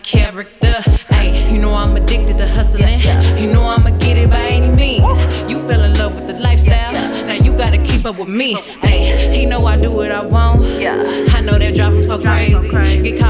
character. Ay, you know I'm addicted to hustling. You know I'ma get it by any means. You fell in love with the lifestyle, now you gotta keep up with me. Ay, he know I do what I want. I know that drive him so crazy. Get caught